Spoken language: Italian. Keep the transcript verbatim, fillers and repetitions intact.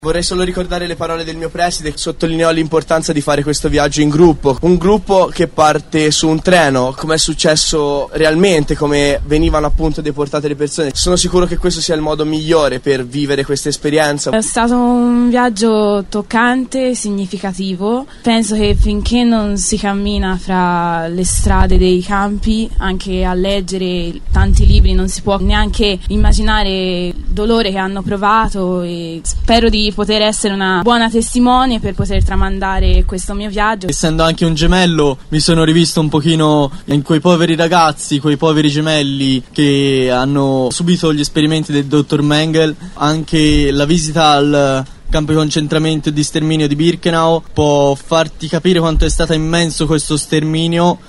Vorrei solo ricordare le parole del mio preside, sottolineò l'importanza di fare questo viaggio in gruppo, un gruppo che parte su un treno, come è successo realmente, come venivano appunto deportate le persone. Sono sicuro che questo sia il modo migliore per vivere questa esperienza. È stato un viaggio toccante, significativo. Penso che finché non si cammina fra le strade dei campi, anche a leggere tanti libri, non si può neanche immaginare il dolore che hanno provato, e spero di poter essere una buona testimone per poter tramandare questo mio viaggio. Essendo anche un gemello, mi sono rivisto un pochino in quei poveri ragazzi, quei poveri gemelli che hanno subito gli esperimenti del dottor Mengele. Anche la visita al campo di concentramento e di sterminio di Birkenau può farti capire quanto è stato immenso questo sterminio